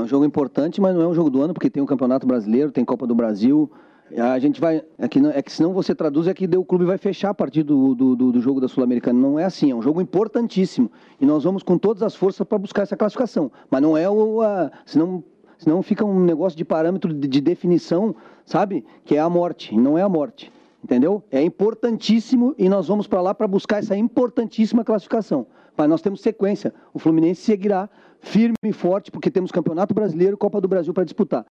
um jogo importante, mas não é um jogo do ano, porque tem o Campeonato Brasileiro, tem Copa do Brasil. A gente vai... É que senão você traduz, é que o clube vai fechar a partir do jogo da Sul-Americana. Não é assim, é um jogo importantíssimo. E nós vamos com todas as forças para buscar essa classificação. Mas não é senão fica um negócio de parâmetro de definição, sabe? Que é a morte, não é a morte. Entendeu? É importantíssimo e nós vamos para lá para buscar essa importantíssima classificação. Mas nós temos sequência. O Fluminense seguirá firme e forte, porque temos Campeonato Brasileiro e Copa do Brasil para disputar.